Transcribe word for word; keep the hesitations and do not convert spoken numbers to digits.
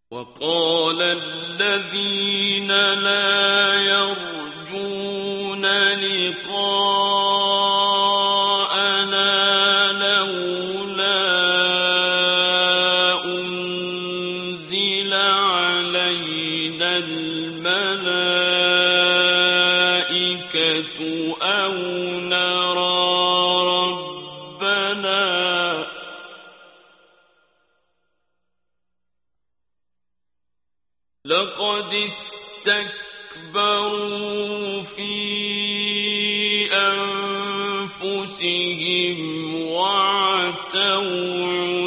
وقال الذين لا يرجون لقاءنا لولا أنزل علينا الملائكة أو نرى ربنا لقد استكبروا في أنفسهم وعتوا